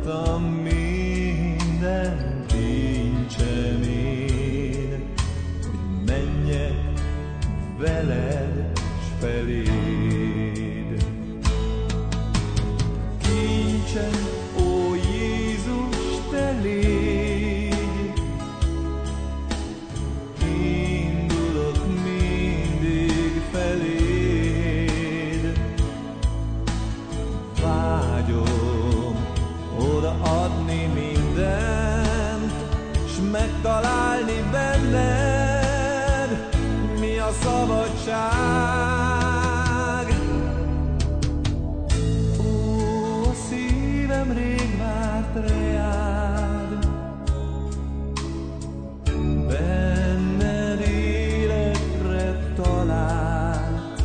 adtam minden kincsem én, hogy menjek veled s feléd. Kincsem, ó Jézus, te légy, indulok mindig feléd. Vágyom odaadni mindent, s megtalálni benned, mi a szabadság. Ó, a szívem rég várt reád, benned életre talált.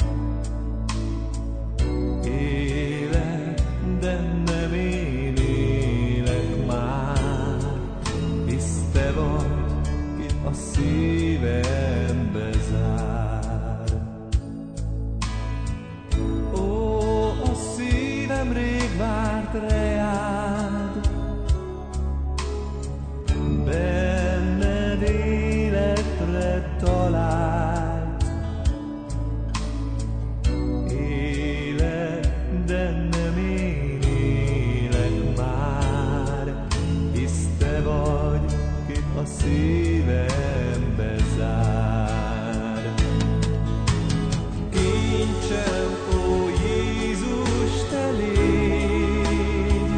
Élek, de nem én élek már, hisz te vagy, ki a szívembe zár. Ó, a szívem rég várt reád, benned életre talált. Élek, de nem én élek már, hisz te vagy, ki a szívembe zár. Kincsem, ó Jézus, te légy,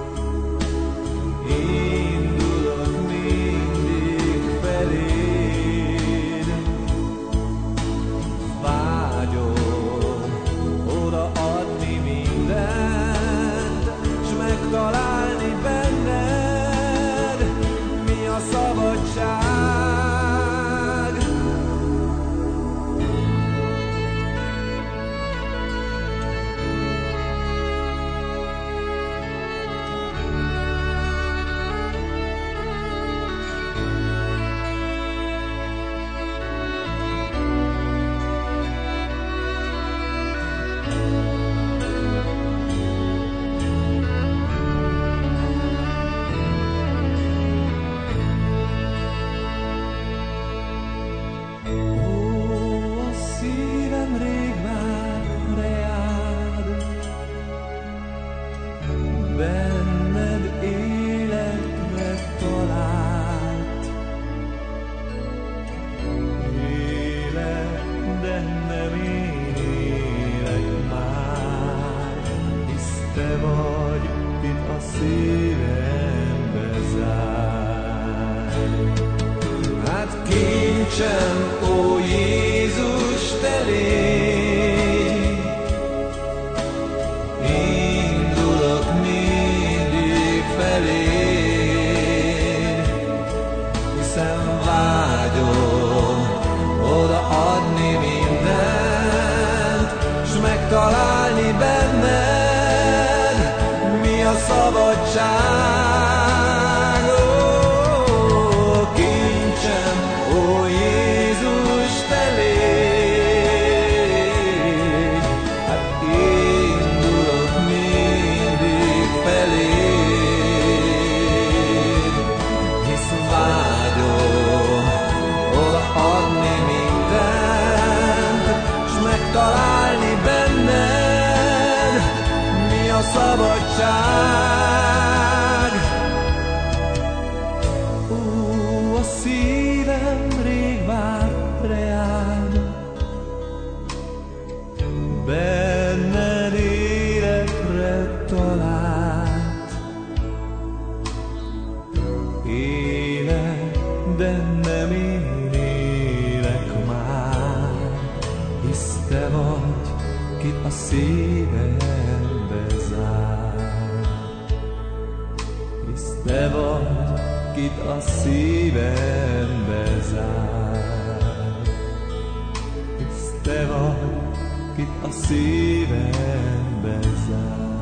indulok mindig feléd. Vágyom odaadni mindent, s megtalálni benned, mi a szabadság. Benned életre talált. Élek, de nem én élek már, hisz te vagy, kit a szívembe zár. Hát kincsem, ó Jézus, te légy, indulok mindig feléd, hiszen vágyom odaadni mindent, s megtalálni benned, mi a szabadság. Ó, kincsem, ó Jézus, te légy, hát indulok mindig feléd, hisz vágyom odaadni mindent, s megtalálni benned, mi a szabadság. Ó, a szívem rég várt reád, benned életre talált. Élek, de nem én élek már, hisz te vagy, ki a szívembe zár. Hisz te vagy, kit a szívembe zár. Hisz te vagy, kit a szívembe zár.